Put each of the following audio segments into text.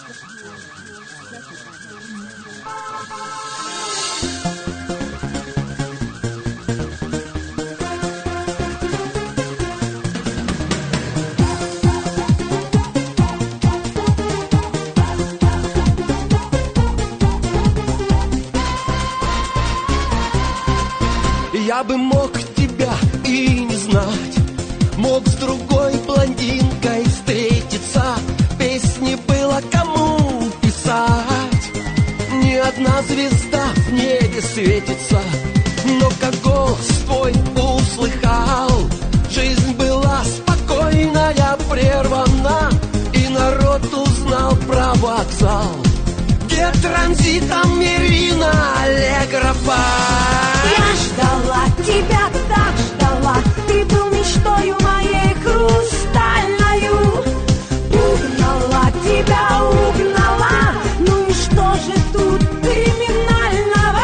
Я бы мог тебя и не знать, мог с другой блондинкой встретиться, песни было кому писать. Ни одна звезда в небе светится, но как голос твой услыхал, жизнь была спокойная, прервана, и народ узнал про вокзал, где транзитом Ирина Аллегрова. Я ждала тебя, так ждала, ты был мечтою моей хрустальною. Угнала тебя, угнала, ну и что же тут криминального?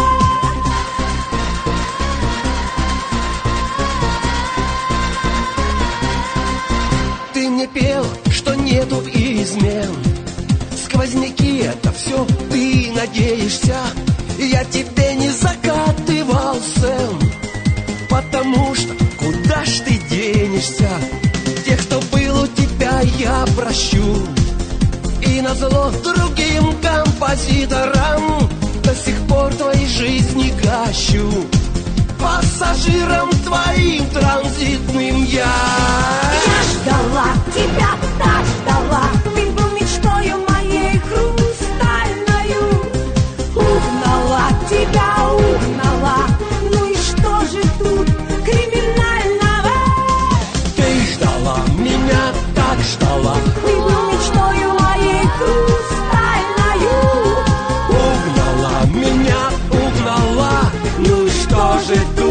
Ты мне пел, что нету измен, сквозняки это все, ты надеешься. Я тебе не закатывал сцен, потому что куда ж ты денешься? Тех, кто был у тебя, я прощу, и назло другим композиторам до сих пор твоей жизни гащу. Пассажиром твоим транзитным я ждала тебя, так ждала, ты был мечтою моей хрустальною. Угнала тебя, угнала, ну и что же тут криминального? Ты ждала меня, так ждала, ты был мечтою моей хрустальною. Угнала меня, угнала, ну и что же тут